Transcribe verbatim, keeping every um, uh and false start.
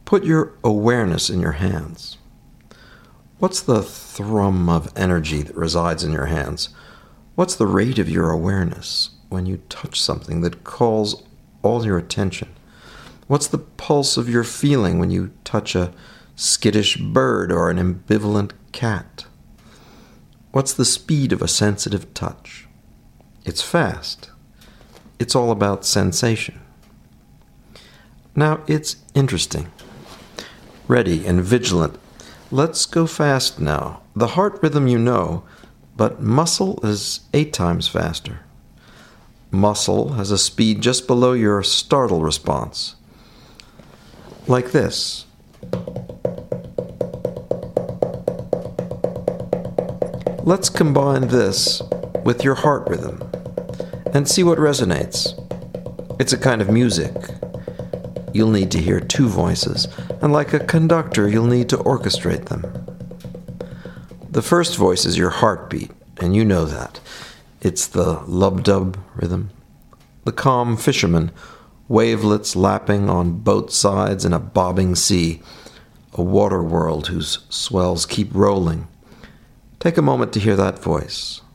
Put your awareness in your hands. What's the thrum of energy that resides in your hands? What's the rate of your awareness when you touch something that calls all your attention? What's the pulse of your feeling when you touch a skittish bird or an ambivalent cat? What's the speed of a sensitive touch? It's fast. It's all about sensation. Now, it's interesting. Ready and vigilant. Let's go fast now. The heart rhythm you know, but muscle is eight times faster. Muscle has a speed just below your startle response. Like this. Let's combine this with your heart rhythm and see what resonates. It's a kind of music. You'll need to hear two voices, and like a conductor, you'll need to orchestrate them. The first voice is your heartbeat, and you know that. It's the lub-dub rhythm. The calm fisherman, wavelets lapping on both sides in a bobbing sea, a water world whose swells keep rolling. Take a moment to hear that voice.